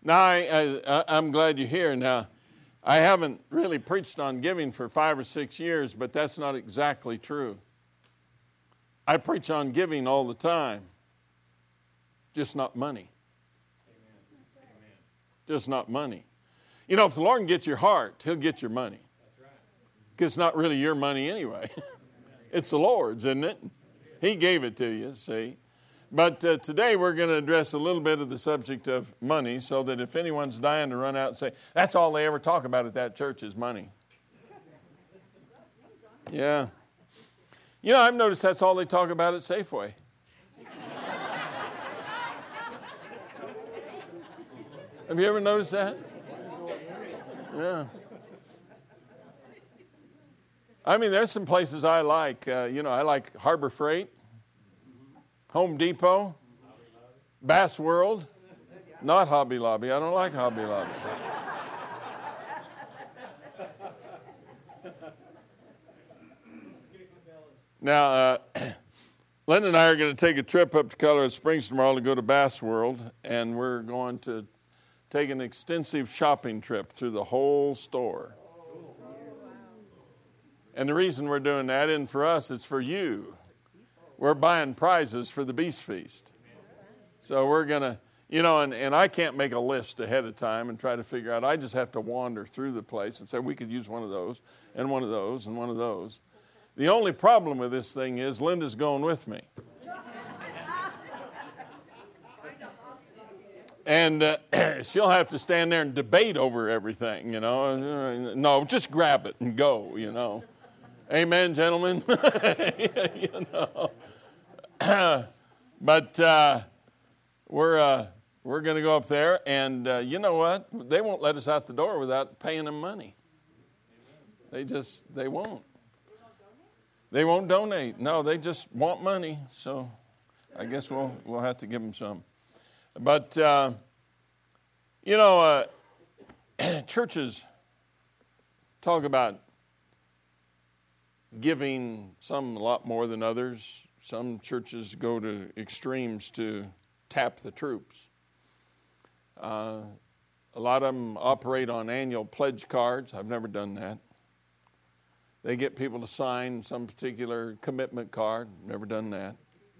Now, I'm glad you're here. Now, I haven't really preached on giving for 5 or 6 years, but that's not exactly true. I preach on giving all the time, just not money. Amen. Just not money. You know, if the Lord can get your heart, He'll get your money. Because it's not really your money anyway. It's the Lord's, isn't it? He gave it to you, see. But today we're going to address a little bit of the subject of money so that if anyone's dying to run out and say, that's all they ever talk about at that church is money. Yeah. You know, I've noticed that's all they talk about at Safeway. Have you ever noticed that? Yeah. I mean, there's some places I like. I like Harbor Freight, Home Depot, Bass World, not Hobby Lobby. I don't like Hobby Lobby. Now, Linda and I are going to take a trip up to Colorado Springs tomorrow to go to Bass World, and we're going to take an extensive shopping trip through the whole store. And the reason we're doing that isn't for us, it's for you. We're buying prizes for the Beast Feast. So we're going to, and I can't make a list ahead of time and try to figure out. I just have to wander through the place and say, we could use one of those, and one of those, and one of those. The only problem with this thing is Linda's going with me. And she'll have to stand there and debate over everything, No, just grab it and go, Amen, gentlemen. But we're going to go up there, and you know what? They won't let us out the door without paying them money. They won't. They won't donate. No, they just want money. So I guess we'll have to give them some. But churches talk about giving, some a lot more than others. Some churches go to extremes to tap the troops. A lot of them operate on annual pledge cards. I've never done that. They get people to sign some particular commitment card. Never done that.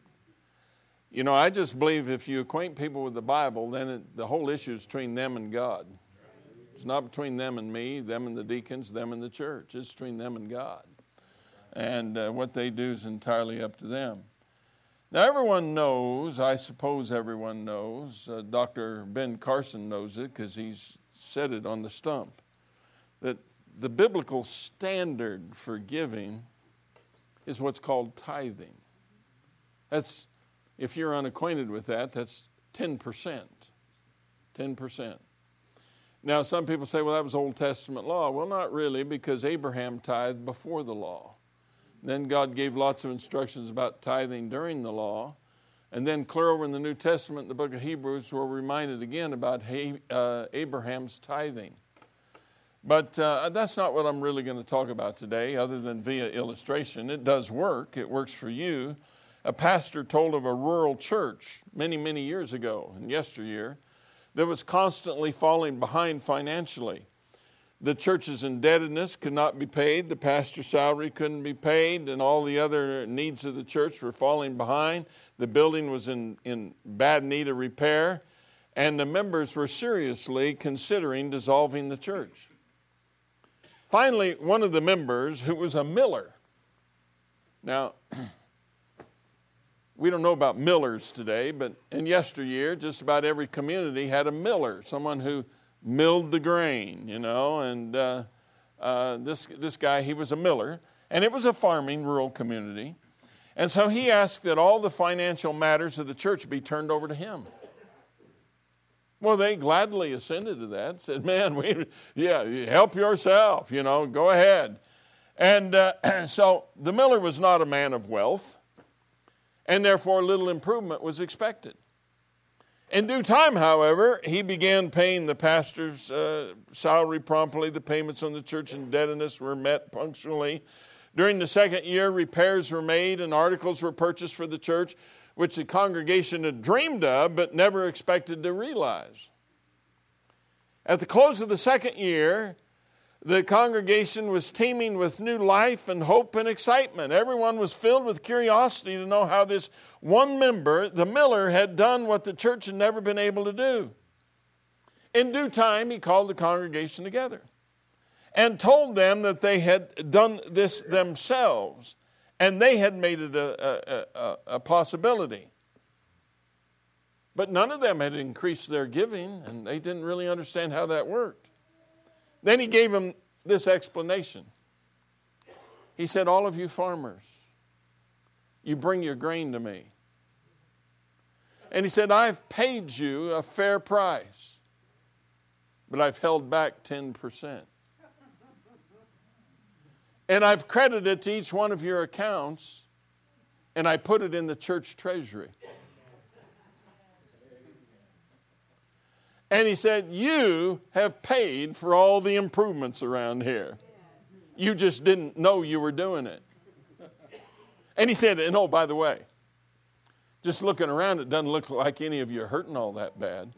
I just believe if you acquaint people with the Bible, then the whole issue is between them and God. It's not between them and me, them and the deacons, them and the church. It's between them and God. And what they do is entirely up to them. Now, everyone knows, I suppose everyone knows, Dr. Ben Carson knows it because he's said it on the stump, that the biblical standard for giving is what's called tithing. That's, if you're unacquainted with that, that's 10%. 10%. Now, some people say, well, that was Old Testament law. Well, not really, because Abraham tithed before the law. Then God gave lots of instructions about tithing during the law. And then clear over in the New Testament, in the book of Hebrews, we're reminded again about Abraham's tithing. But that's not what I'm really going to talk about today, other than via illustration. It does work. It works for you. A pastor told of a rural church many, many years ago, in yesteryear, that was constantly falling behind financially. The church's indebtedness could not be paid. The pastor's salary couldn't be paid, and all the other needs of the church were falling behind. The building was in bad need of repair, and the members were seriously considering dissolving the church. Finally, one of the members, who was a miller. Now, we don't know about millers today, but in yesteryear, just about every community had a miller, someone who milled the grain, and this guy, he was a miller, and it was a farming rural community. And so he asked that all the financial matters of the church be turned over to him. Well, they gladly assented to that, said, man, help yourself, go ahead. And so the miller was not a man of wealth, and therefore little improvement was expected. In due time, however, he began paying the pastor's salary promptly. The payments on the church indebtedness were met punctually. During the second year, repairs were made and articles were purchased for the church, which the congregation had dreamed of but never expected to realize. At the close of the second year, the congregation was teeming with new life and hope and excitement. Everyone was filled with curiosity to know how this one member, the miller, had done what the church had never been able to do. In due time, he called the congregation together and told them that they had done this themselves and they had made it a possibility. But none of them had increased their giving, and they didn't really understand how that worked. Then he gave them this explanation. He said, all of you farmers, you bring your grain to me. And he said, I've paid you a fair price, but I've held back 10%. And I've credited it to each one of your accounts, and I put it in the church treasury. And he said, you have paid for all the improvements around here. You just didn't know you were doing it. And he said, and oh, by the way, just looking around, it doesn't look like any of you are hurting all that bad.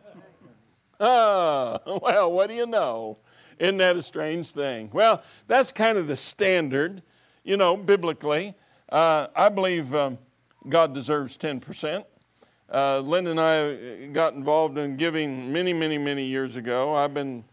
Well, what do you know? Isn't that a strange thing? Well, that's kind of the standard, biblically. I believe God deserves 10%. Lynn and I got involved in giving many years ago.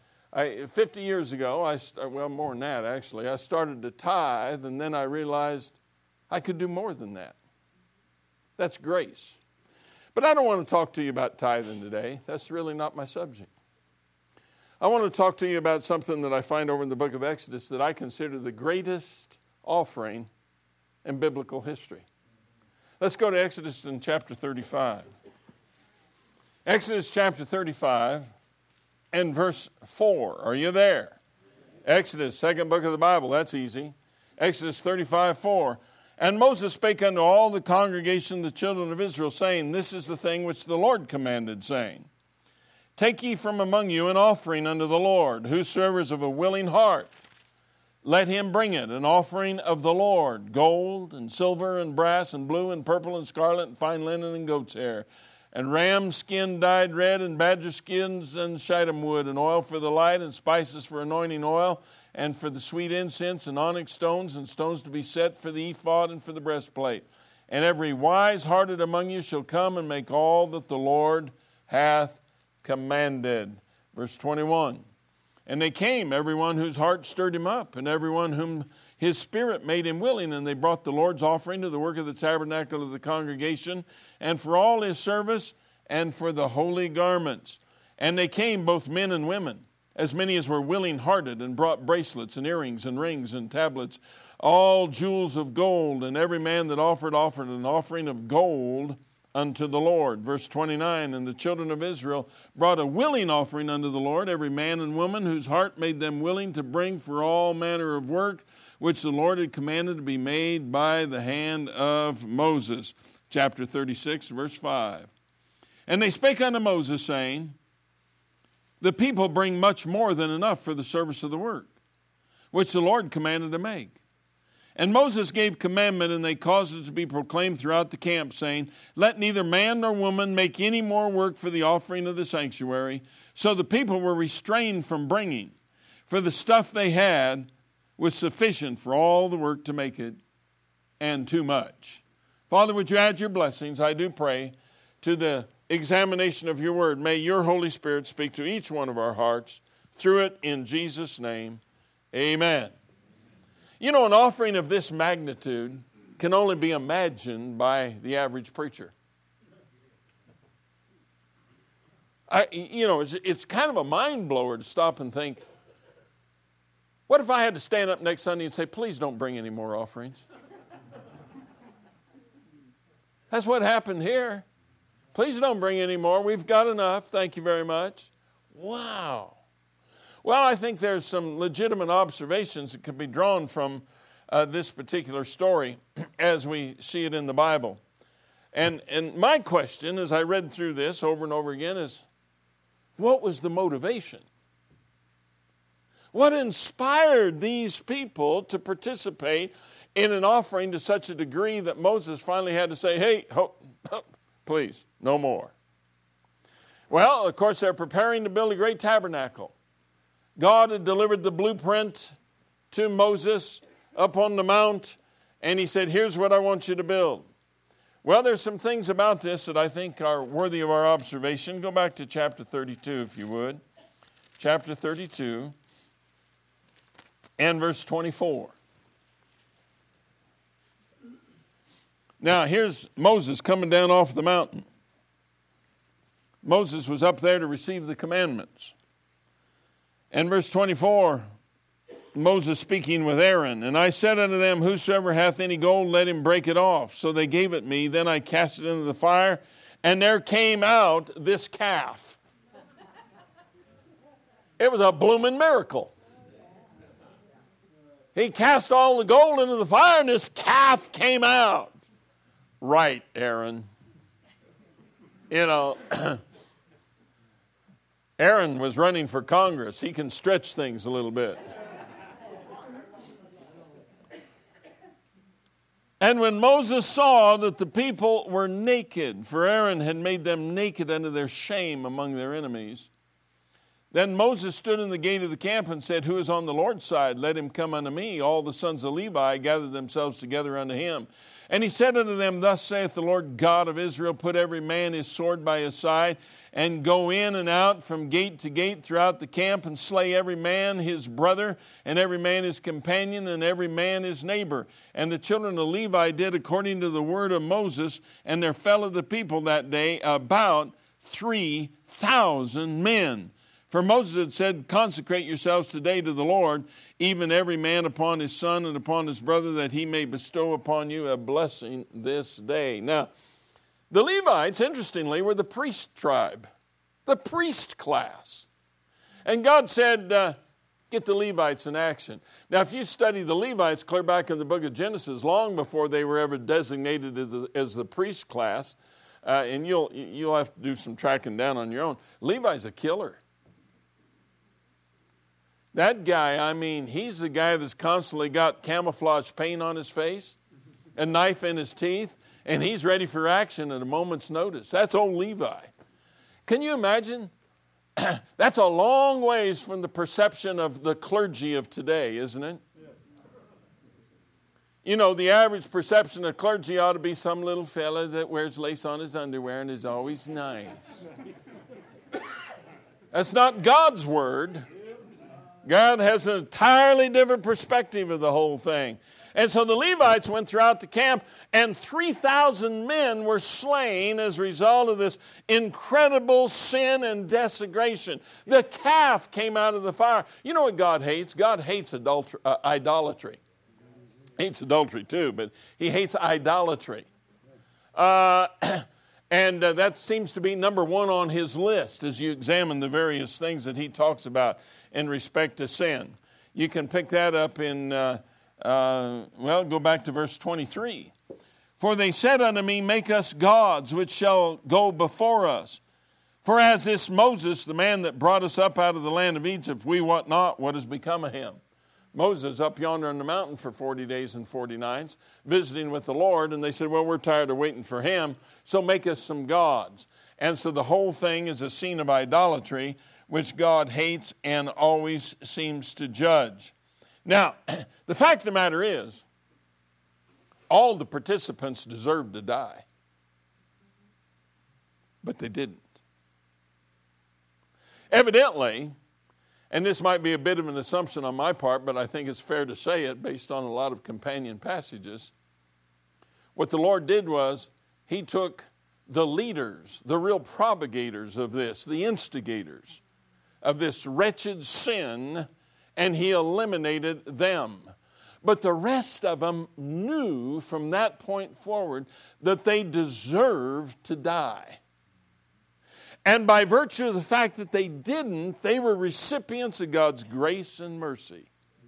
50 years ago, more than that actually, I started to tithe, and then I realized I could do more than that. That's grace. But I don't want to talk to you about tithing today. That's really not my subject. I want to talk to you about something that I find over in the book of Exodus that I consider the greatest offering in biblical history. Let's go to Exodus in chapter 35. Exodus chapter 35 and verse 4. Are you there? Exodus, second book of the Bible. That's easy. Exodus 35, 4. And Moses spake unto all the congregation of the children of Israel, saying, this is the thing which the Lord commanded, saying, take ye from among you an offering unto the Lord. Whosoever is of a willing heart, let him bring it, an offering of the Lord, gold and silver and brass and blue and purple and scarlet and fine linen and goat's hair, and ram skin dyed red and badger skins and shittim wood, and oil for the light and spices for anointing oil, and for the sweet incense and onyx stones and stones to be set for the ephod and for the breastplate. And every wise-hearted among you shall come and make all that the Lord hath commanded. Verse 21. And they came, everyone whose heart stirred him up, and everyone whom his spirit made him willing, and they brought the Lord's offering to the work of the tabernacle of the congregation, and for all his service, and for the holy garments. And they came, both men and women, as many as were willing-hearted, and brought bracelets and earrings and rings and tablets, all jewels of gold, and every man that offered an offering of gold unto the Lord. Verse 29, and the children of Israel brought a willing offering unto the Lord, every man and woman whose heart made them willing to bring for all manner of work, which the Lord had commanded to be made by the hand of Moses. Chapter 36, verse 5. And they spake unto Moses, saying, the people bring much more than enough for the service of the work, which the Lord commanded to make. And Moses gave commandment, and they caused it to be proclaimed throughout the camp, saying, let neither man nor woman make any more work for the offering of the sanctuary. So the people were restrained from bringing, for the stuff they had was sufficient for all the work to make it, and too much. Father, would you add your blessings, I do pray, to the examination of your word. May your Holy Spirit speak to each one of our hearts through it in Jesus' name. Amen. An offering of this magnitude can only be imagined by the average preacher. It's kind of a mind blower to stop and think, what if I had to stand up next Sunday and say, please don't bring any more offerings? That's what happened here. Please don't bring any more. We've got enough. Thank you very much. Wow. Well, I think there's some legitimate observations that can be drawn from this particular story as we see it in the Bible. And my question, as I read through this over and over again, is, what was the motivation? What inspired these people to participate in an offering to such a degree that Moses finally had to say, hey, please, no more. Well, of course, they're preparing to build a great tabernacle. God had delivered the blueprint to Moses up on the mount, and he said, here's what I want you to build. Well, there's some things about this that I think are worthy of our observation. Go back to chapter 32, if you would. Chapter 32 and verse 24. Now, here's Moses coming down off the mountain. Moses was up there to receive the commandments. And verse 24, Moses speaking with Aaron, and I said unto them, whosoever hath any gold, let him break it off. So they gave it me. Then I cast it into the fire, and there came out this calf. It was a blooming miracle. He cast all the gold into the fire, and this calf came out. Right, Aaron. You know, Aaron was running for Congress. He can stretch things a little bit. And when Moses saw that the people were naked, for Aaron had made them naked unto their shame among their enemies, then Moses stood in the gate of the camp and said, who is on the Lord's side? Let him come unto me. All the sons of Levi gathered themselves together unto him. And he said unto them, thus saith the Lord God of Israel, put every man his sword by his side, and go in and out from gate to gate throughout the camp, and slay every man his brother, and every man his companion, and every man his neighbor. And the children of Levi did according to the word of Moses, and there fell of the people that day about 3,000 men. For Moses had said, consecrate yourselves today to the Lord, even every man upon his son and upon his brother, that he may bestow upon you a blessing this day. Now, the Levites, interestingly, were the priest tribe, the priest class. And God said, get the Levites in action. Now, if you study the Levites clear back in the book of Genesis, long before they were ever designated as the priest class, and you'll have to do some tracking down on your own, Levi's a killer. That guy, I mean, he's the guy that's constantly got camouflage paint on his face, a knife in his teeth, and he's ready for action at a moment's notice. That's old Levi. Can you imagine? That's a long ways from the perception of the clergy of today, isn't it? You know, the average perception of clergy ought to be some little fella that wears lace on his underwear and is always nice. That's not God's word. God has an entirely different perspective of the whole thing. And so the Levites went throughout the camp, and 3,000 men were slain as a result of this incredible sin and desecration. The calf came out of the fire. You know what God hates? God hates idolatry. He hates adultery too, but he hates idolatry. And that seems to be number one on his list as you examine the various things that he talks about in respect to sin. You can pick that up in, go back to verse 23. For they said unto me, make us gods which shall go before us. For as this Moses, the man that brought us up out of the land of Egypt, we wot not what has become of him. Moses up yonder on the mountain for 40 days and 40 nights, visiting with the Lord, and they said, well, we're tired of waiting for him, so make us some gods. And so the whole thing is a scene of idolatry, which God hates and always seems to judge. Now, the fact of the matter is, all the participants deserved to die, but they didn't. Evidently, and this might be a bit of an assumption on my part, but I think it's fair to say it based on a lot of companion passages. What the Lord did was he took the leaders, the real propagators of this, the instigators of this wretched sin, and he eliminated them. But the rest of them knew from that point forward that they deserved to die. And by virtue of the fact that they didn't, they were recipients of God's grace and mercy.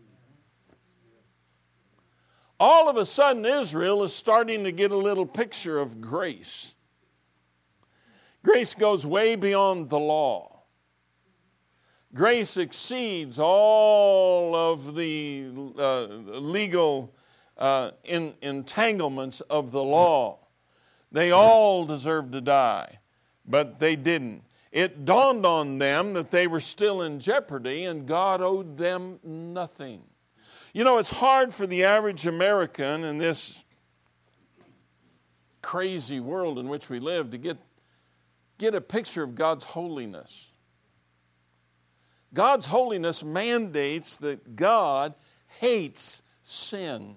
All of a sudden, Israel is starting to get a little picture of grace. Grace goes way beyond the law. Grace exceeds all of the legal entanglements of the law. They all deserve to die. But they didn't. it dawned on them that they were still in jeopardy and God owed them nothing. You know, it's hard for the average American in this crazy world in which we live to get a picture of God's holiness. God's holiness mandates that God hates sin.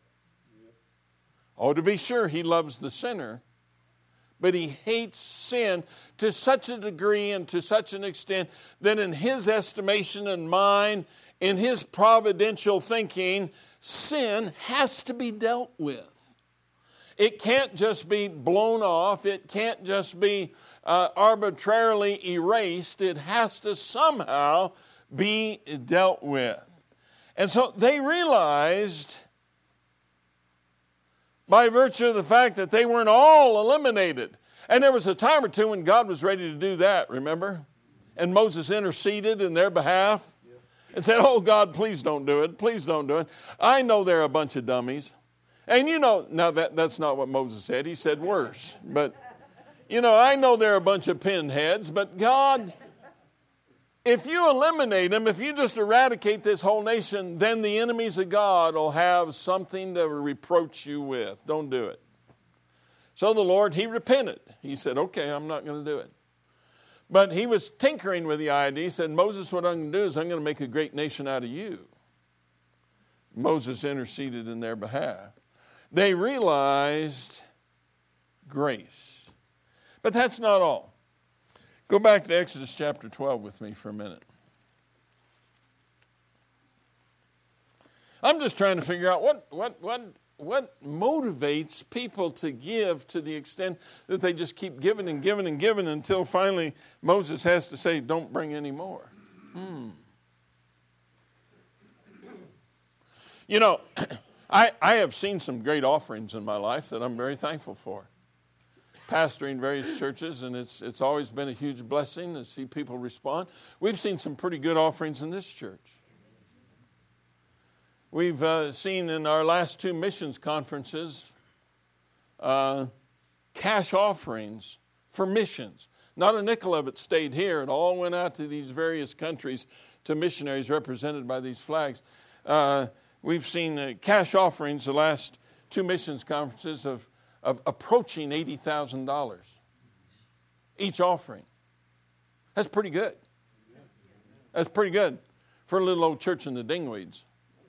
Oh, to be sure, he loves the sinner, but he hates sin to such a degree and to such an extent that in his estimation and mine, in his providential thinking, sin has to be dealt with. It can't just be blown off. It can't just be arbitrarily erased. It has to somehow be dealt with. And so they realized, by virtue of the fact that they weren't all eliminated. And there was a time or two when God was ready to do that, remember? And Moses interceded in their behalf and said, oh, God, please don't do it. Please don't do it. I know they're a bunch of dummies. And you know, now that's not what Moses said. He said worse. But, you know, I know they're a bunch of pinheads, but God, if you eliminate them, if you just eradicate this whole nation, then the enemies of God will have something to reproach you with. Don't do it. So the Lord, he repented. He said, okay, I'm not going to do it. But he was tinkering with the idea. He said, Moses, what I'm going to do is I'm going to make a great nation out of you. Moses interceded in their behalf. They realized grace. But that's not all. Go back to Exodus chapter 12 with me for a minute. I'm just trying to figure out what motivates people to give to the extent that they just keep giving and giving and giving until finally Moses has to say, don't bring any more. You know, I have seen some great offerings in my life that I'm very thankful for. Pastoring various churches, and it's always been a huge blessing to see people respond. We've seen some pretty good offerings in this church. We've seen in our last 2 missions conferences cash offerings for missions. Not a nickel of it stayed here. It all went out to these various countries, to missionaries represented by these flags. We've seen cash offerings the last 2 missions conferences of approaching $80,000 each offering. That's pretty good. That's pretty good for a little old church in the Dingweeds.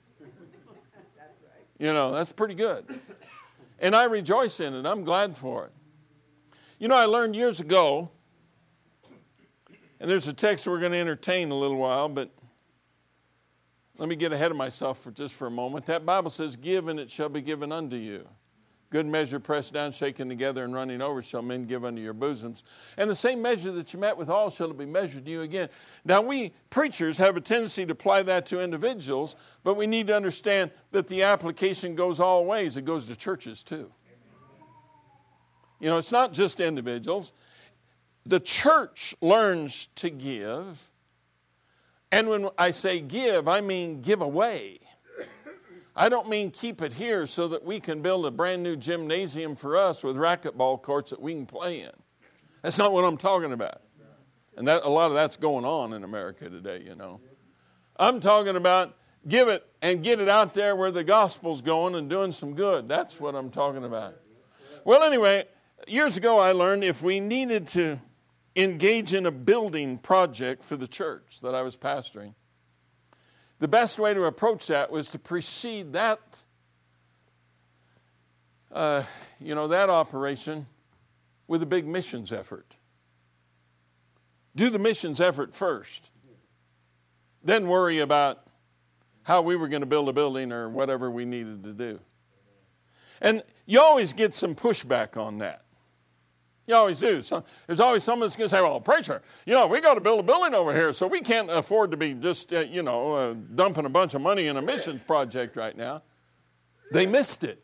You know, that's pretty good. And I rejoice in it. I'm glad for it. You know, I learned years ago, and there's a text we're going to entertain a little while, but let me get ahead of myself for a moment. That Bible says, give and it shall be given unto you. Good measure, pressed down, shaken together, and running over, shall men give unto your bosoms. And the same measure that you met withal shall it be measured to you again. Now, we preachers have a tendency to apply that to individuals, but we need to understand that the application goes all ways. It goes to churches, too. You know, it's not just individuals. The church learns to give. And when I say give, I mean give away. I don't mean keep it here so that we can build a brand new gymnasium for us with racquetball courts that we can play in. That's not what I'm talking about. And a lot of that's going on in America today, you know. I'm talking about give it and get it out there where the gospel's going and doing some good. That's what I'm talking about. Well, anyway, years ago I learned if we needed to engage in a building project for the church that I was pastoring, the best way to approach that was to precede that, that operation with a big missions effort. Do the missions effort first. Then worry about how we were going to build a building or whatever we needed to do. And you always get some pushback on that. You always do. There's always someone that's going to say, well, preacher, we got to build a building over here, so we can't afford to be just, dumping a bunch of money in a missions project right now. They missed it.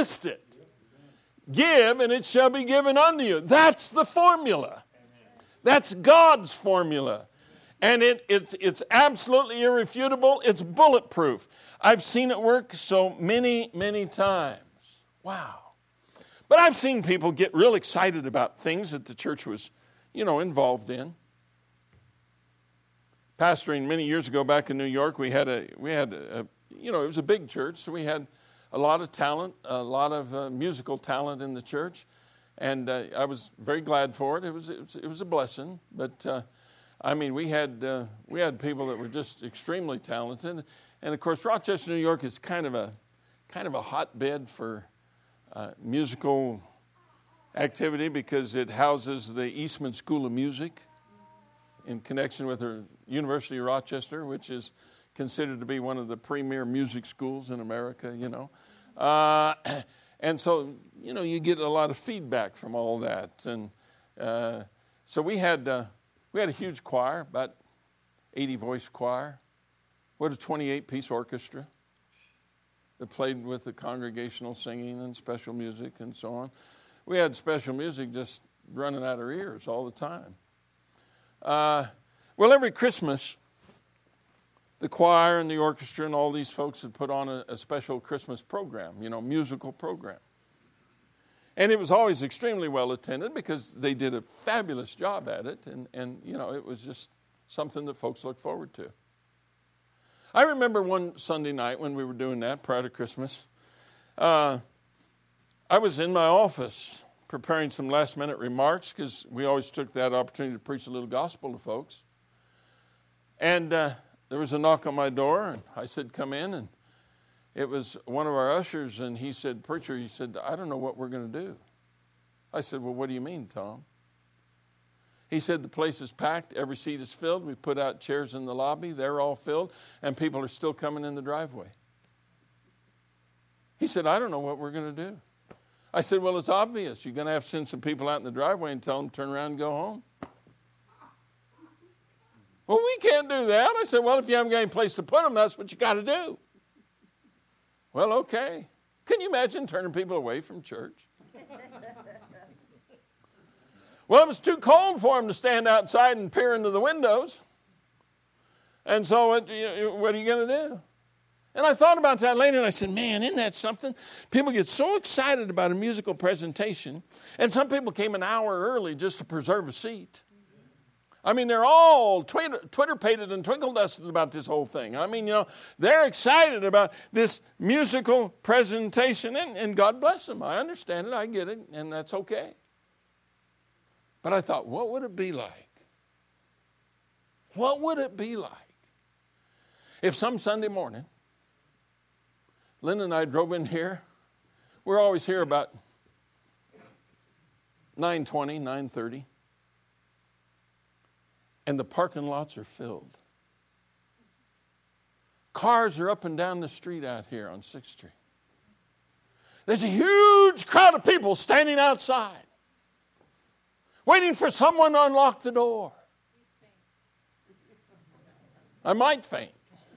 Give, and it shall be given unto you. That's the formula. That's God's formula. And it's absolutely irrefutable. It's bulletproof. I've seen it work so many, many times. Wow. But I've seen people get real excited about things that the church was, involved in. pastoring many years ago back in New York, we had a it was a big church, so we had a lot of talent, a lot of musical talent in the church, and I was very glad for it. It was a blessing, but we had people that were just extremely talented, and of course Rochester, New York is kind of a hotbed for musical activity because it houses the Eastman School of Music in connection with the University of Rochester, which is considered to be one of the premier music schools in America, and so, you get a lot of feedback from all that. And so we had a huge choir, about 80-voice choir. We had a 28-piece orchestra that played with the congregational singing and special music and so on. We had special music just running out of our ears all the time. Well, every Christmas, the choir and the orchestra and all these folks had put on a special Christmas program, musical program. And it was always extremely well attended because they did a fabulous job at it. And it was just something that folks looked forward to. I remember one Sunday night when we were doing that prior to Christmas, I was in my office preparing some last-minute remarks because we always took that opportunity to preach a little gospel to folks. And there was a knock on my door, and I said, come in, and it was one of our ushers, and he said, preacher, he said, I don't know what we're going to do. I said, well, what do you mean, Tom? He said, the place is packed, every seat is filled, we put out chairs in the lobby, they're all filled, and people are still coming in the driveway. He said, I don't know what we're going to do. I said, well, it's obvious. You're going to have to send some people out in the driveway and tell them to turn around and go home. Well, we can't do that. I said, well, if you haven't got any place to put them, that's what you got to do. Well, okay. Can you imagine turning people away from church? Well, it was too cold for them to stand outside and peer into the windows. And so what are you going to do? And I thought about that later, and I said, man, isn't that something? People get so excited about a musical presentation, and some people came an hour early just to preserve a seat. They're all Twitter-pated and twinkle-dusted about this whole thing. They're excited about this musical presentation, and God bless them. I understand it, I get it, and that's okay. But I thought, what would it be like? What would it be like if some Sunday morning, Linda and I drove in here. We're always here about 9:20, 9:30. And the parking lots are filled. Cars are up and down the street out here on 6th Street. There's a huge crowd of people standing outside, waiting for someone to unlock the door. I might faint.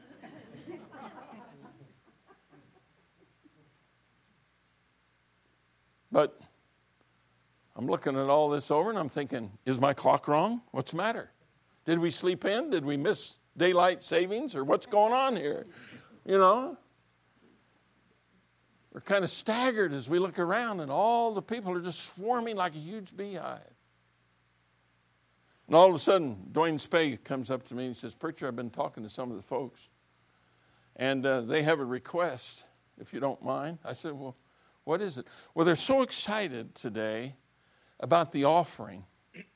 But I'm looking at all this over and I'm thinking, is my clock wrong? What's the matter? Did we sleep in? Did we miss daylight savings? Or what's going on here? We're kind of staggered as we look around and all the people are just swarming like a huge beehive. And all of a sudden, Dwayne Spade comes up to me and he says, preacher, I've been talking to some of the folks. And they have a request, if you don't mind. I said, well, what is it? Well, they're so excited today about the offering.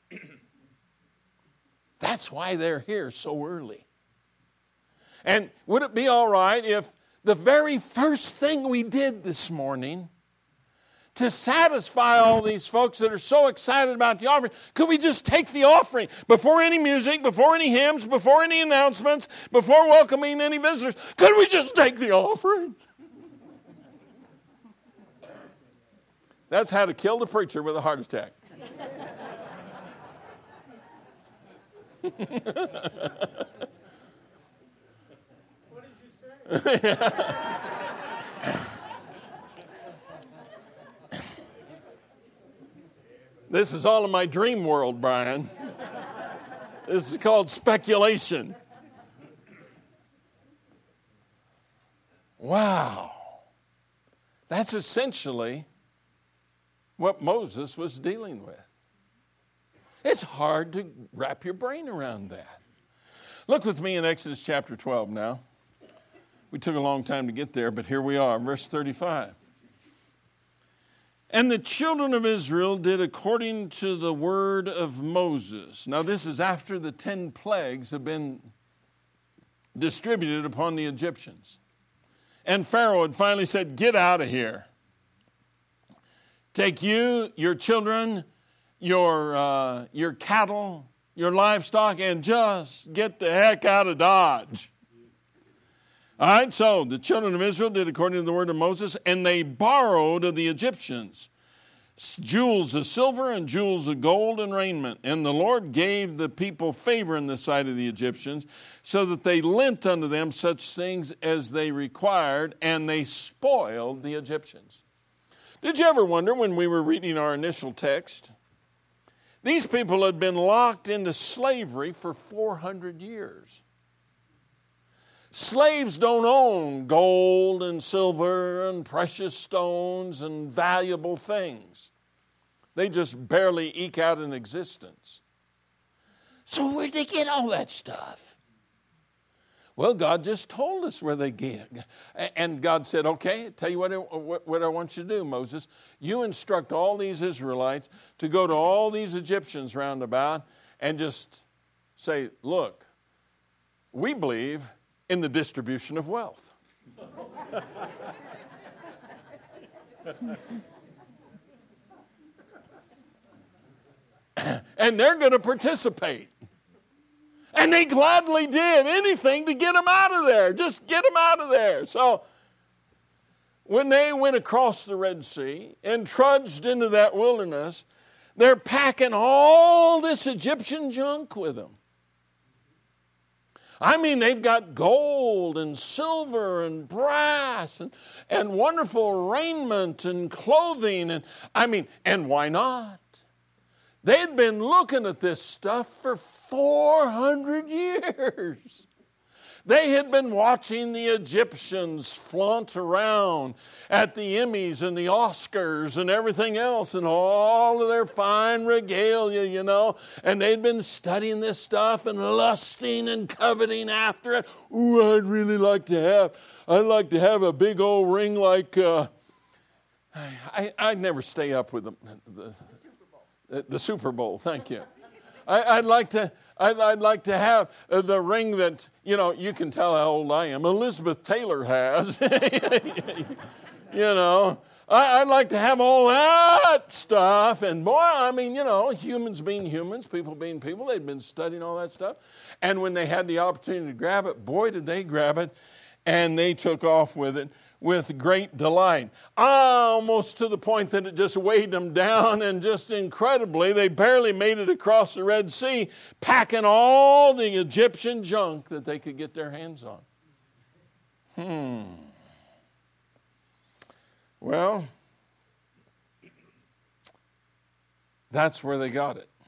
That's why they're here so early. And would it be all right if the very first thing we did this morning to satisfy all these folks that are so excited about the offering, could we just take the offering before any music, before any hymns, before any announcements, before welcoming any visitors? Could we just take the offering? That's how to kill the preacher with a heart attack. What did you say? This is all in my dream world, Brian. This is called speculation. Wow. That's essentially what Moses was dealing with. It's hard to wrap your brain around that. Look with me in Exodus chapter 12 now. We took a long time to get there, but here we are, verse 35. And the children of Israel did according to the word of Moses. Now this is after the 10 plagues have been distributed upon the Egyptians. And Pharaoh had finally said, get out of here. Take you, your children, your cattle, your livestock, and just get the heck out of Dodge. All right, so the children of Israel did according to the word of Moses, and they borrowed of the Egyptians jewels of silver and jewels of gold and raiment. And the Lord gave the people favor in the sight of the Egyptians, so that they lent unto them such things as they required, and they spoiled the Egyptians. Did you ever wonder when we were reading our initial text? These people had been locked into slavery for 400 years. Slaves don't own gold and silver and precious stones and valuable things. They just barely eke out an existence. So where'd they get all that stuff? Well, God just told us where they get it. And God said, okay, tell you what I want you to do, Moses. You instruct all these Israelites to go to all these Egyptians round about and just say, look, we believe in the distribution of wealth. And they're going to participate. And they gladly did anything to get them out of there. Just get them out of there. So when they went across the Red Sea and trudged into that wilderness, they're packing all this Egyptian junk with them. I mean, they've got gold and silver and brass and wonderful raiment and clothing. And why not? They'd been looking at this stuff for 400 years. They had been watching the Egyptians flaunt around at the Emmys and the Oscars and everything else and all of their fine regalia, and they'd been studying this stuff and lusting and coveting after it. Ooh, I'd like to have a big old ring like, I'd never stay up with the Super Bowl, thank you. I'd like to have the ring that, you can tell how old I am, Elizabeth Taylor has. I'd like to have all that stuff. And boy, humans being humans, people being people, they'd been studying all that stuff. And when they had the opportunity to grab it, boy, did they grab it. And they took off with it with great delight. Almost to the point that it just weighed them down, and just incredibly, they barely made it across the Red Sea, packing all the Egyptian junk that they could get their hands on. Well, that's where they got it.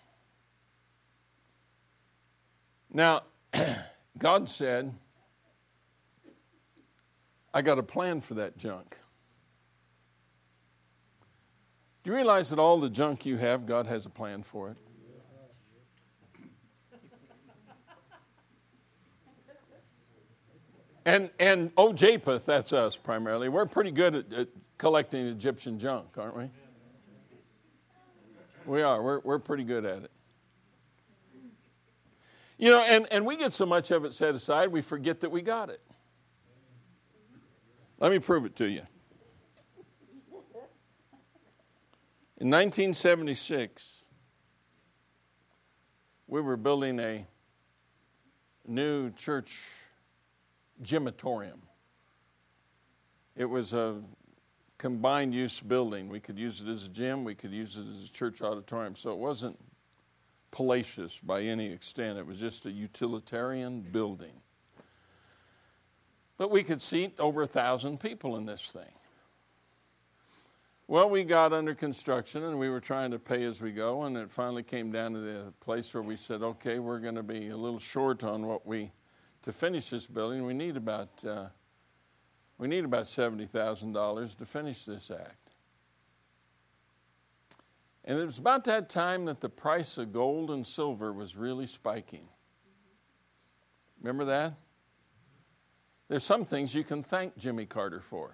Now, God said, I got a plan for that junk. Do you realize that all the junk you have, God has a plan for it? And Japheth, that's us primarily. We're pretty good at collecting Egyptian junk, aren't we? We are. We're pretty good at it. And we get so much of it set aside, we forget that we got it. Let me prove it to you. In 1976, we were building a new church gymatorium. It was a combined use building. We could use it as a gym, we could use it as a church auditorium. So it wasn't palatial by any extent. It was just a utilitarian building. But we could seat over 1,000 people in this thing. Well, we got under construction, and we were trying to pay as we go, and it finally came down to the place where we said, okay, we're going to be a little short on to finish this building. We need about $70,000 to finish this act. And it was about that time that the price of gold and silver was really spiking. Remember that? There's some things you can thank Jimmy Carter for.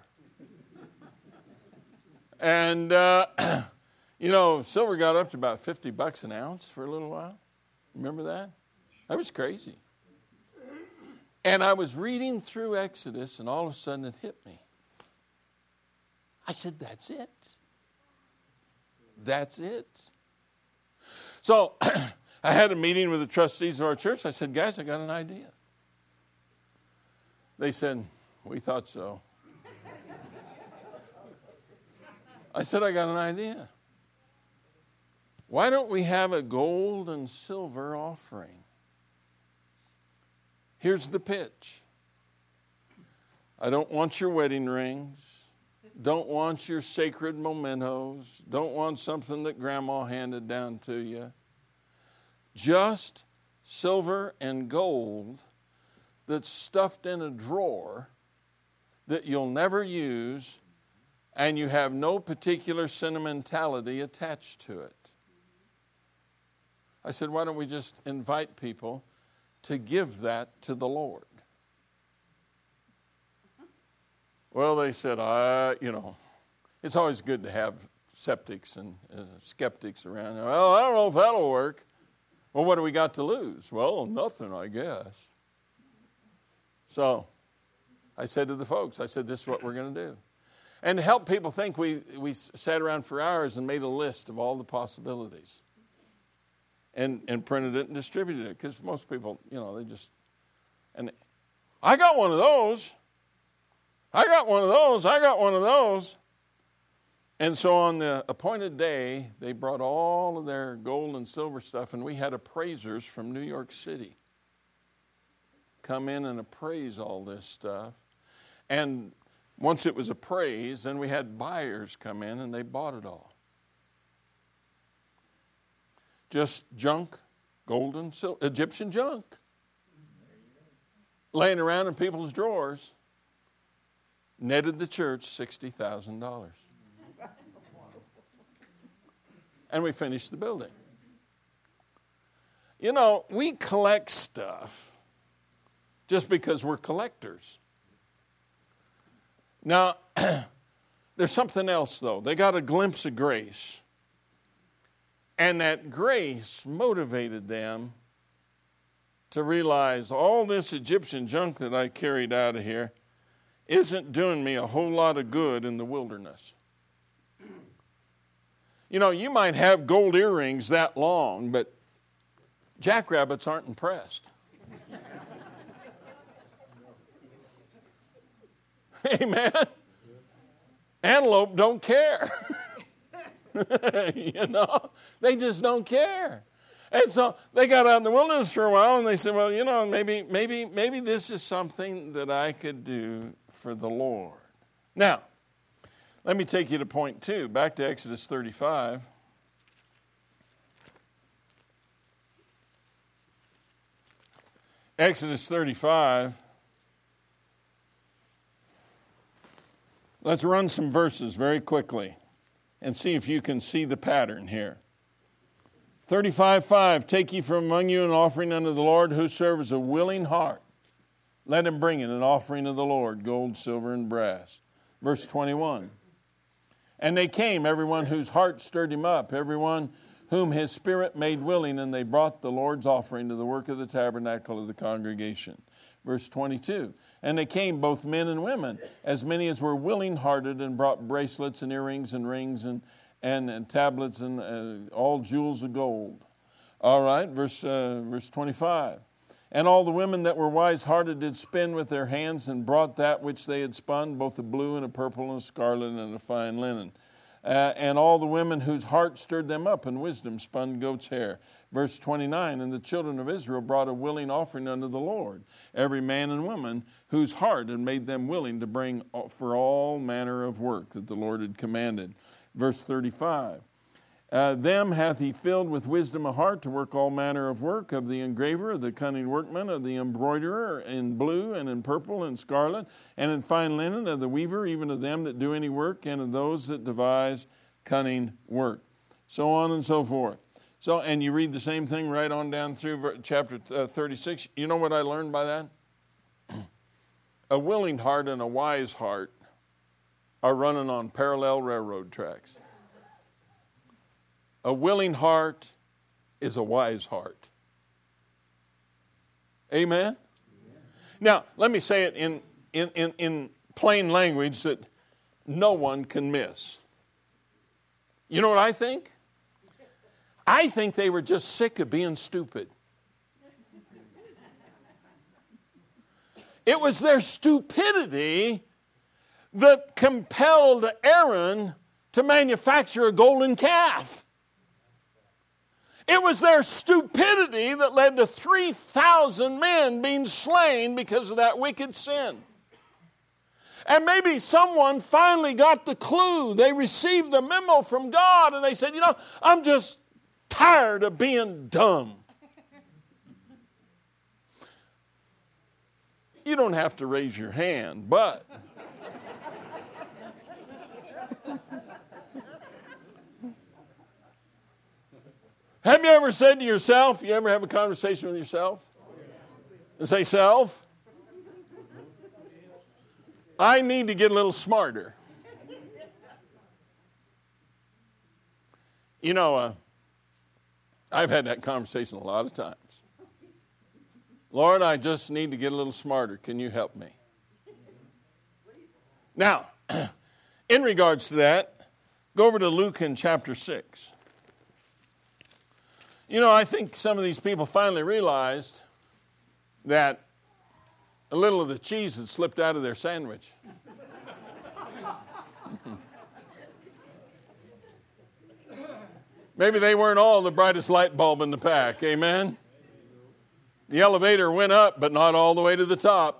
And, silver got up to about $50 an ounce for a little while. Remember that? That was crazy. And I was reading through Exodus, and all of a sudden it hit me. I said, that's it. That's it. So I had a meeting with the trustees of our church. I said, guys, I got an idea. They said, we thought so. I said, I got an idea. Why don't we have a gold and silver offering? Here's the pitch. I don't want your wedding rings. Don't want your sacred mementos. Don't want something that Grandma handed down to you. Just silver and gold that's stuffed in a drawer that you'll never use, and you have no particular sentimentality attached to it. I said, why don't we just invite people to give that to the Lord? Well, they said, it's always good to have skeptics and skeptics around. Well, I don't know if that'll work. Well, what do we got to lose? Well, nothing, I guess. So I said to the folks, this is what we're going to do. And to help people think, we sat around for hours and made a list of all the possibilities. And printed it and distributed it. Because most people, they just... And I got one of those. I got one of those. I got one of those. And so on the appointed day, they brought all of their gold and silver stuff, and we had appraisers from New York City come in and appraise all this stuff. And once it was appraised, then we had buyers come in, and they bought it all. Just junk, gold and silver, Egyptian junk, laying around in people's drawers. Netted the church $60,000. And we finished the building. We collect stuff just because we're collectors. Now, there's something else, though. They got a glimpse of grace. And that grace motivated them to realize all this Egyptian junk that I carried out of here isn't doing me a whole lot of good in the wilderness. You might have gold earrings that long, but jackrabbits aren't impressed. Amen. Antelope don't care. They just don't care. And so they got out in the wilderness for a while, and they said, well, maybe this is something that I could do for the Lord. Now, let me take you to point 2, back to Exodus 35. Exodus 35. Let's run some verses very quickly and see if you can see the pattern here. 35:5, take ye from among you an offering unto the Lord, whosoever is a willing heart. Let him bring in an offering of the Lord, gold, silver, and brass. Verse 21. And they came, everyone whose heart stirred him up, everyone whom his spirit made willing, and they brought the Lord's offering to the work of the tabernacle of the congregation. Verse 22. And they came, both men and women, as many as were willing-hearted, and brought bracelets and earrings and rings and tablets and all jewels of gold. All right, verse 25. And all the women that were wise-hearted did spin with their hands, and brought that which they had spun, both a blue and a purple and a scarlet and a fine linen. And all the women whose heart stirred them up in wisdom spun goat's hair. Verse 29, and the children of Israel brought a willing offering unto the Lord, every man and woman whose heart had made them willing to bring for all manner of work that the Lord had commanded. Verse 35, them hath he filled with wisdom of heart to work all manner of work, of the engraver, of the cunning workman, of the embroiderer, in blue and in purple and scarlet, and in fine linen, of the weaver, even of them that do any work, and of those that devise cunning work. So on and so forth. So, and you read the same thing right on down through chapter 36. You know what I learned by that? A willing heart and a wise heart are running on parallel railroad tracks. A willing heart is a wise heart. Amen? Now, let me say it in plain language that no one can miss. You know what I think? I think they were just sick of being stupid. It was their stupidity that compelled Aaron to manufacture a golden calf. It was their stupidity that led to 3,000 men being slain because of that wicked sin. And maybe someone finally got the clue. They received the memo from God and they said, you know, I'm just tired of being dumb. You don't have to raise your hand, but have you ever said to yourself, you ever have a conversation with yourself and say, self, I need to get a little smarter. You know, I've had that conversation a lot of times. Lord, I just need to get a little smarter. Can you help me? Now, in regards to that, go over to Luke in chapter 6. You know, I think some of these people finally realized that a little of the cheese had slipped out of their sandwich. Maybe they weren't all the brightest light bulb in the pack. Amen? The elevator went up, but not all the way to the top.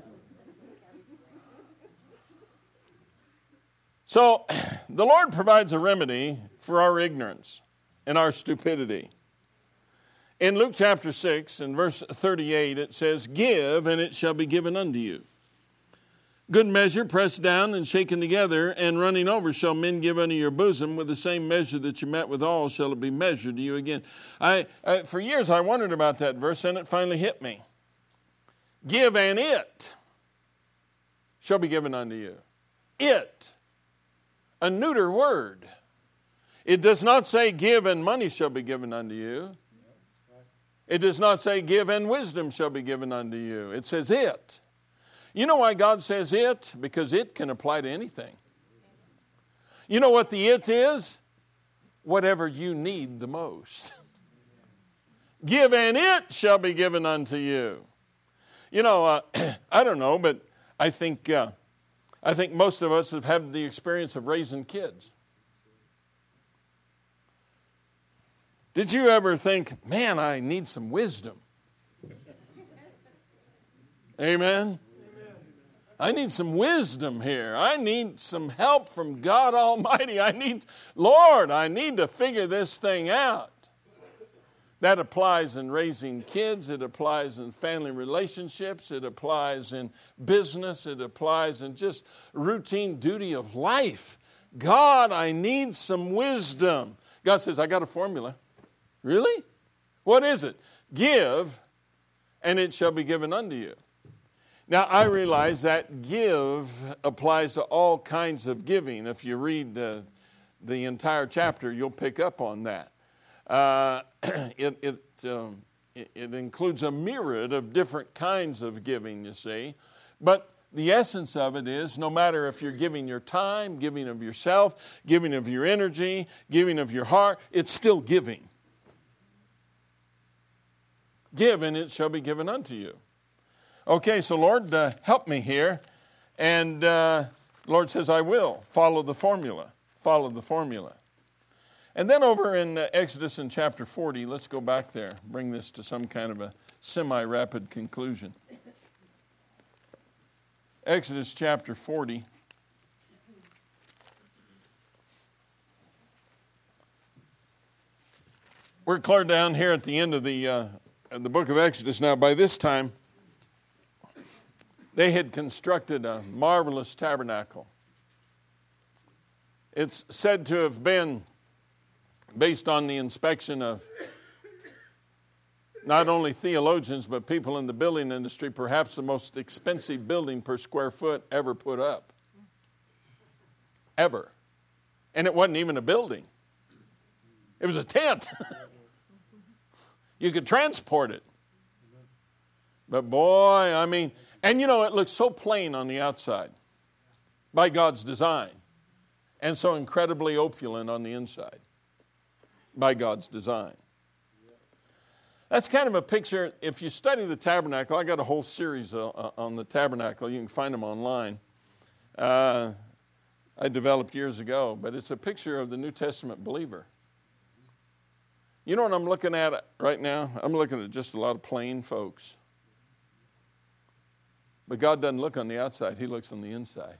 So, the Lord provides a remedy for our ignorance and our stupidity. In Luke chapter 6, in verse 38, it says, give, and it shall be given unto you. Good measure, pressed down and shaken together, and running over shall men give unto your bosom. With the same measure that you met withal shall it be measured to you again. For years I wondered about that verse, and it finally hit me. Give, and it shall be given unto you. It, a neuter word. It does not say give, and money shall be given unto you. It does not say give, and wisdom shall be given unto you. It says it. You know why God says it? Because it can apply to anything. You know what the it is? Whatever you need the most. Give, and it shall be given unto you. You know, I don't know, but I think most of us have had the experience of raising kids. Did you ever think, man, I need some wisdom? Amen? I need some wisdom here. I need some help from God Almighty. Lord, I need to figure this thing out. That applies in raising kids. It applies in family relationships. It applies in business. It applies in just routine duty of life. God, I need some wisdom. God says, I got a formula. Really? What is it? Give, and it shall be given unto you. Now, I realize that give applies to all kinds of giving. If you read the entire chapter, you'll pick up on that. It includes a myriad of different kinds of giving, you see. But the essence of it is, no matter if you're giving your time, giving of yourself, giving of your energy, giving of your heart, it's still giving. Give, and it shall be given unto you. Okay, so Lord, help me here. And the Lord says, I will. Follow the formula. Follow the formula. And then over in Exodus in chapter 40, let's go back there. Bring this to some kind of a semi-rapid conclusion. Exodus chapter 40. We're clear down here at the end of the book of Exodus. Now, by this time, they had constructed a marvelous tabernacle. It's said to have been based on the inspection of not only theologians, but people in the building industry, perhaps the most expensive building per square foot ever put up. Ever. And it wasn't even a building. It was a tent. You could transport it. But boy, I mean, and you know, it looks so plain on the outside by God's design, and so incredibly opulent on the inside by God's design. That's kind of a picture. If you study the tabernacle, I got a whole series on the tabernacle. You can find them online. I developed years ago, but it's a picture of the New Testament believer. You know what I'm looking at right now? I'm looking at just a lot of plain folks. But God doesn't look on the outside. He looks on the inside.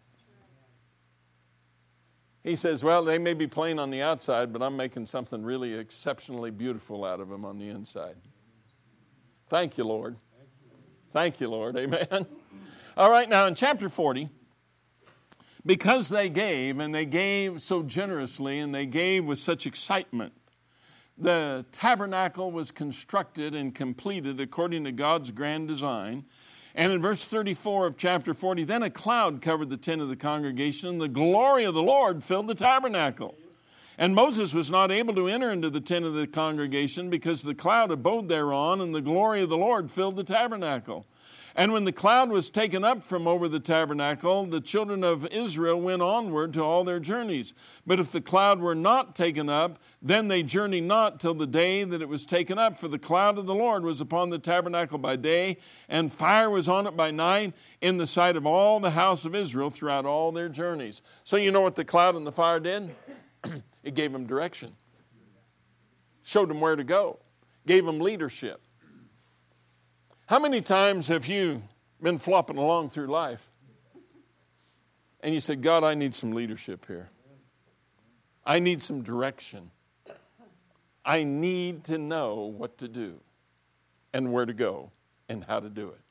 He says, well, they may be plain on the outside, but I'm making something really exceptionally beautiful out of them on the inside. Thank you, Lord. Thank you, Lord. Amen. All right, now in chapter 40, because they gave, and they gave so generously, and they gave with such excitement, the tabernacle was constructed and completed according to God's grand design. And in verse 34 of chapter 40, then a cloud covered the tent of the congregation, and the glory of the Lord filled the tabernacle. And Moses was not able to enter into the tent of the congregation because the cloud abode thereon, and the glory of the Lord filled the tabernacle. And when the cloud was taken up from over the tabernacle, the children of Israel went onward to all their journeys. But if the cloud were not taken up, then they journeyed not till the day that it was taken up. For the cloud of the Lord was upon the tabernacle by day, and fire was on it by night, in the sight of all the house of Israel throughout all their journeys. So you know what the cloud and the fire did? It gave them direction. Showed them where to go. Gave them leadership. How many times have you been flopping along through life and you said, God, I need some leadership here. I need some direction. I need to know what to do and where to go and how to do it.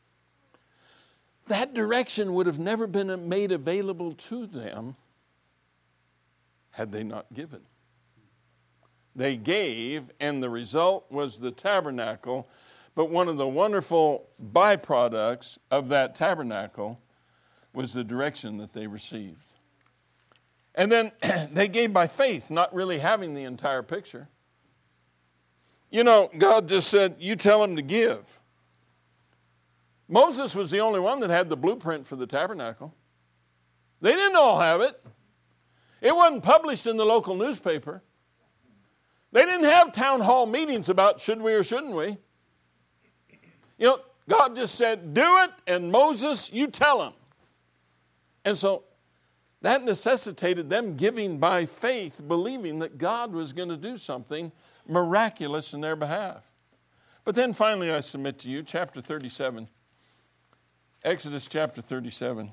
That direction would have never been made available to them had they not given. They gave, and the result was the tabernacle. But one of the wonderful byproducts of that tabernacle was the direction that they received. And then they gave by faith, not really having the entire picture. You know, God just said, you tell them to give. Moses was the only one that had the blueprint for the tabernacle. They didn't all have it. It wasn't published in the local newspaper. They didn't have town hall meetings about should we or shouldn't we. You know, God just said, do it, and Moses, you tell them. And so that necessitated them giving by faith, believing that God was going to do something miraculous in their behalf. But then finally I submit to you, chapter 37, Exodus chapter 37,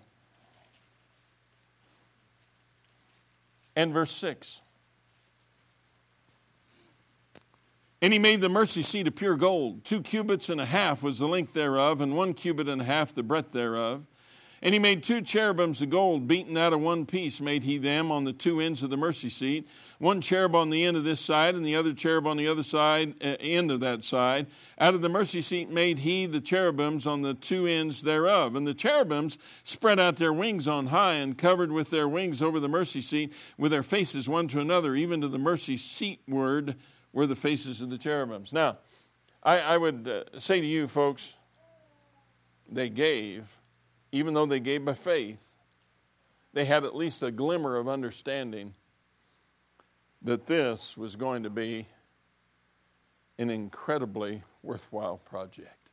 and verse 6. And he made the mercy seat of pure gold. 2 cubits and a half was the length thereof, and 1 cubit and a half the breadth thereof. And he made 2 cherubims of gold, beaten out of one piece, made he them on the 2 ends of the mercy seat. 1 cherub on the end of this side, and the other cherub on the other side, end of that side. Out of the mercy seat made he the cherubims on the 2 ends thereof. And the cherubims spread out their wings on high, and covered with their wings over the mercy seat, with their faces one to another, even to the mercy seatward were the faces of the cherubims. Now, I would say to you folks, they gave. Even though they gave by faith, they had at least a glimmer of understanding that this was going to be an incredibly worthwhile project.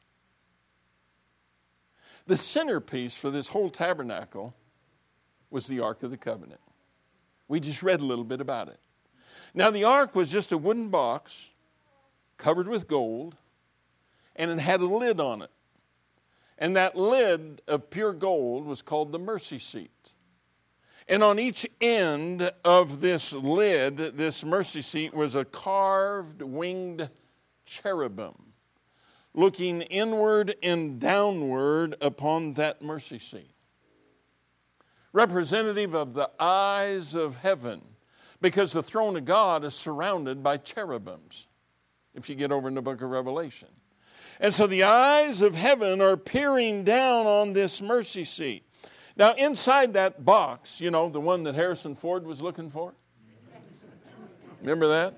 The centerpiece for this whole tabernacle was the Ark of the Covenant. We just read a little bit about it. Now, the ark was just a wooden box covered with gold, and it had a lid on it. And that lid of pure gold was called the mercy seat. And on each end of this lid, this mercy seat, was a carved winged cherubim looking inward and downward upon that mercy seat. Representative of the eyes of heaven. because the throne of God is surrounded by cherubims, if you get over in the book of Revelation. And so the eyes of heaven are peering down on this mercy seat. Now, inside that box, the one that Harrison Ford was looking for? Remember that?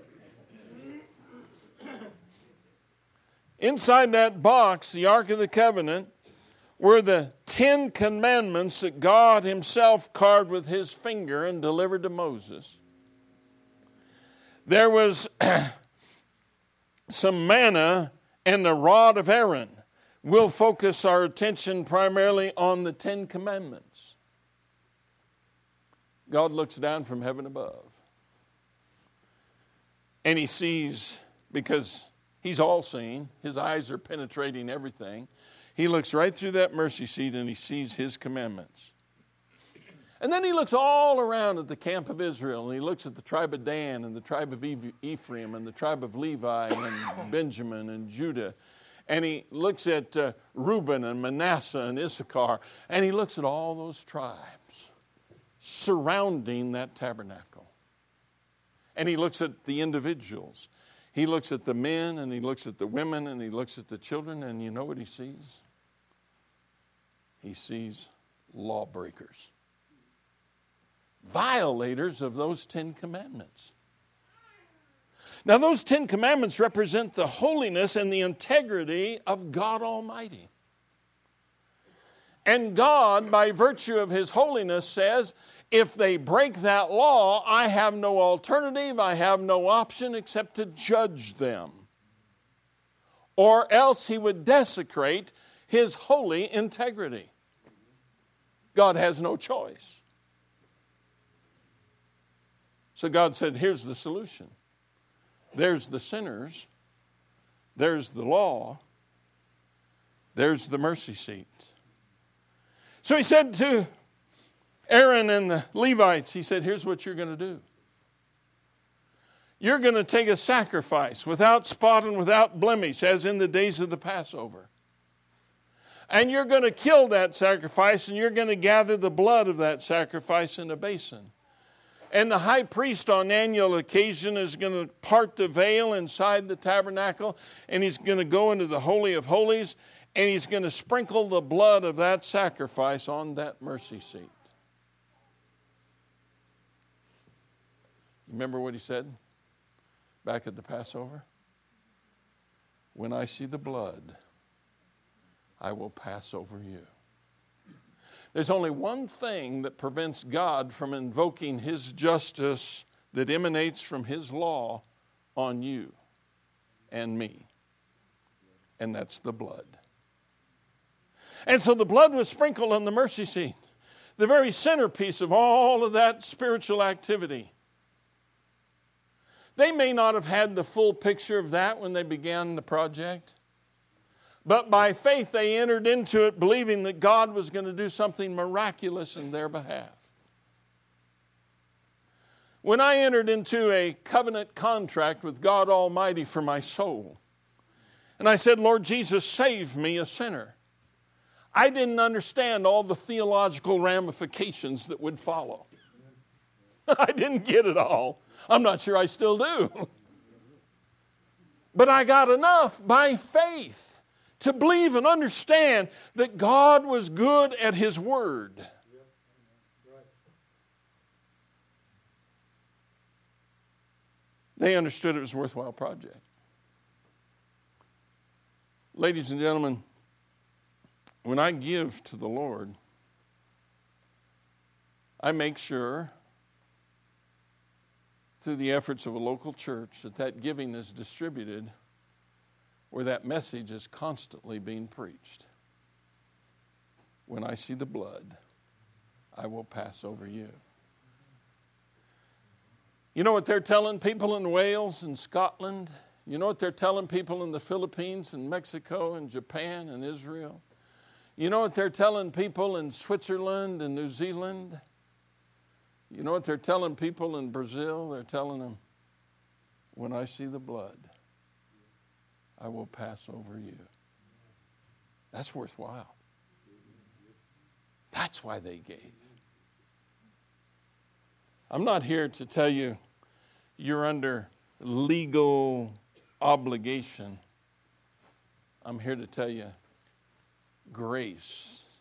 Inside that box, the Ark of the Covenant, were the 10 commandments that God himself carved with his finger and delivered to Moses. There was some manna and the rod of Aaron. We'll focus our attention primarily on the 10 commandments. God looks down from heaven above. And he sees, because he's all-seeing, his eyes are penetrating everything. He looks right through that mercy seat and he sees his commandments. And then he looks all around at the camp of Israel, and he looks at the tribe of Dan and the tribe of Ephraim and the tribe of Levi and Benjamin and Judah. And he looks at Reuben and Manasseh and Issachar. And he looks at all those tribes surrounding that tabernacle. And he looks at the individuals. He looks at the men, and he looks at the women, and he looks at the children. And you know what he sees? He sees lawbreakers. Violators of those 10 commandments. Now, those 10 commandments represent the holiness and the integrity of God Almighty. And God, by virtue of his holiness, says, if they break that law, I have no alternative, I have no option except to judge them. Or else he would desecrate his holy integrity. God has no choice. So God said, here's the solution. There's the sinners. There's the law. There's the mercy seat. So he said to Aaron and the Levites, he said, here's what you're going to do. You're going to take a sacrifice without spot and without blemish, as in the days of the Passover. And you're going to kill that sacrifice, and you're going to gather the blood of that sacrifice in a basin. And the high priest on annual occasion is going to part the veil inside the tabernacle, and he's going to go into the Holy of Holies, and he's going to sprinkle the blood of that sacrifice on that mercy seat. Remember what he said back at the Passover? When I see the blood, I will pass over you. There's only one thing that prevents God from invoking his justice that emanates from his law on you and me. And that's the blood. And so the blood was sprinkled on the mercy seat, the very centerpiece of all of that spiritual activity. They may not have had the full picture of that when they began the project. But by faith they entered into it believing that God was going to do something miraculous in their behalf. When I entered into a covenant contract with God Almighty for my soul, and I said, Lord Jesus, save me, a sinner, I didn't understand all the theological ramifications that would follow. I didn't get it all. I'm not sure I still do. But I got enough by faith to believe and understand that God was good at his word. They understood it was a worthwhile project. Ladies and gentlemen, when I give to the Lord, I make sure through the efforts of a local church that giving is distributed where that message is constantly being preached. When I see the blood, I will pass over you. You know what they're telling people in Wales and Scotland? You know what they're telling people in the Philippines and Mexico and Japan and Israel? You know what they're telling people in Switzerland and New Zealand? You know what they're telling people in Brazil? They're telling them, when I see the blood, I will pass over you. That's worthwhile. That's why they gave. I'm not here to tell you you're under legal obligation, I'm here to tell you, grace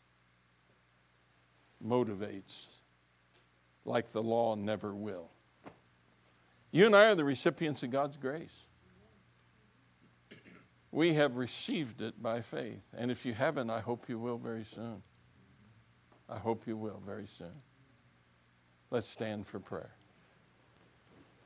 motivates like the law never will. You and I are the recipients of God's grace. We have received it by faith. And if you haven't, I hope you will very soon. I hope you will very soon. Let's stand for prayer.